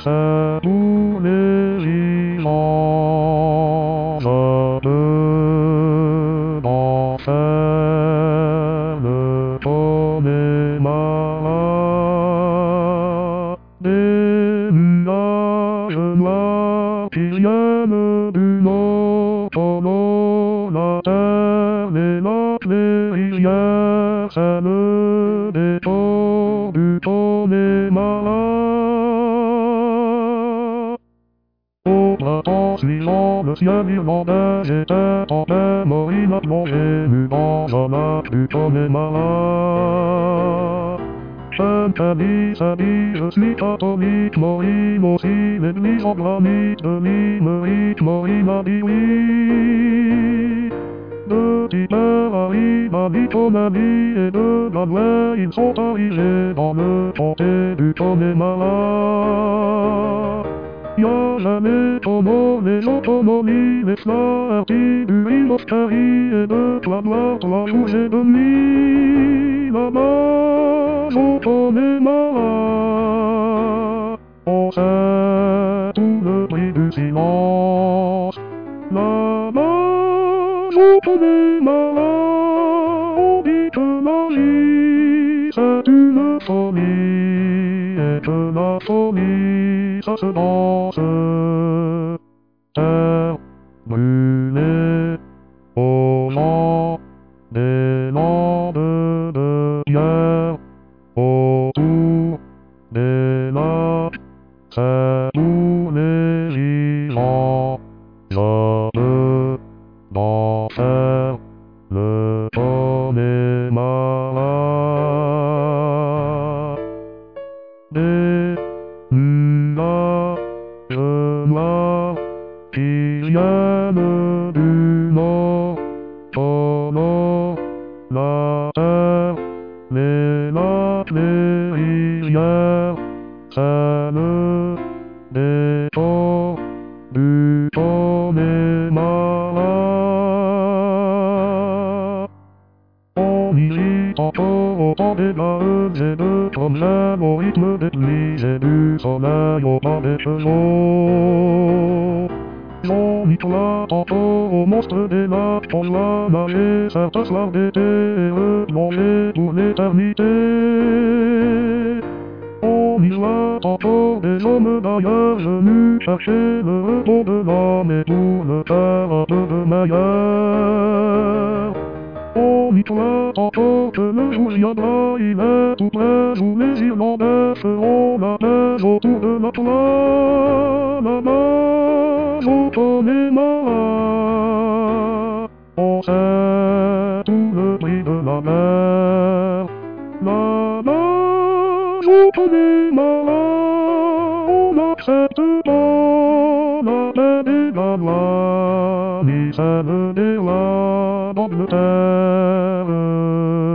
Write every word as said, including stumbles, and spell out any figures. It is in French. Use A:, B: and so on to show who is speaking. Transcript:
A: c'est tous les villages de l'enfer, le tonnerre malade, des nuages noirs qui viennent du nord, pendant la terre, les lacs, les rivières, c'est le décor du tonnerre malade. Au printemps suivant, le ciel irlandais était en mémoire plongé nu dans un lac du tonnerre malade. Saint-Denis, Saint-Denis, je suis catholique, Maureen aussi, l'église en granit de Limerick, Maureen m'a dit oui. De Tipper arrive à Nicomalie et de Galway, ils sont arrivés dans le comté du tonnerre malade. Y'a jamais comment les autonomies, les Flaherty, du Hill of Kerry et de Cladwell, trois jours et demi, là-bas, au tonnerre malade. On sait tout le prix du silence, là-bas, au tonnerre malade. On dit que la vie, c'est une folie, et que la folie, ça se danse. Terre brûlée au vent des landes de pierre, autour des lacs, c'est tous les vivants, de d'enfer, le tonnerre malade. Des nuages noirs qui viennent du nord, pendant la terre, les lacs, les rivières, c'est le décor du tonnerre malade. On irrite encore au temps des galeuses et de problèmes au rythme des pluies et du soleil au pas des chevaux. Jean-Nicolas encore au monstre des lacs pour la nager certains soirs d'été et replonger pour l'éternité. On y voit encore des hommes d'ailleurs venus chercher le repos de l'âme et pour le faire un peu de meilleur. On y voit encore que le jour viendra, il est tout près où les Irlandais feront la paix autour de la toile, là-bas, au tonnerre malade. On sait tout le prix de la mer, là-bas, au tonnerre malade. On n'accepte pas la paix des Gallois, ni celle des rois d'Angleterre.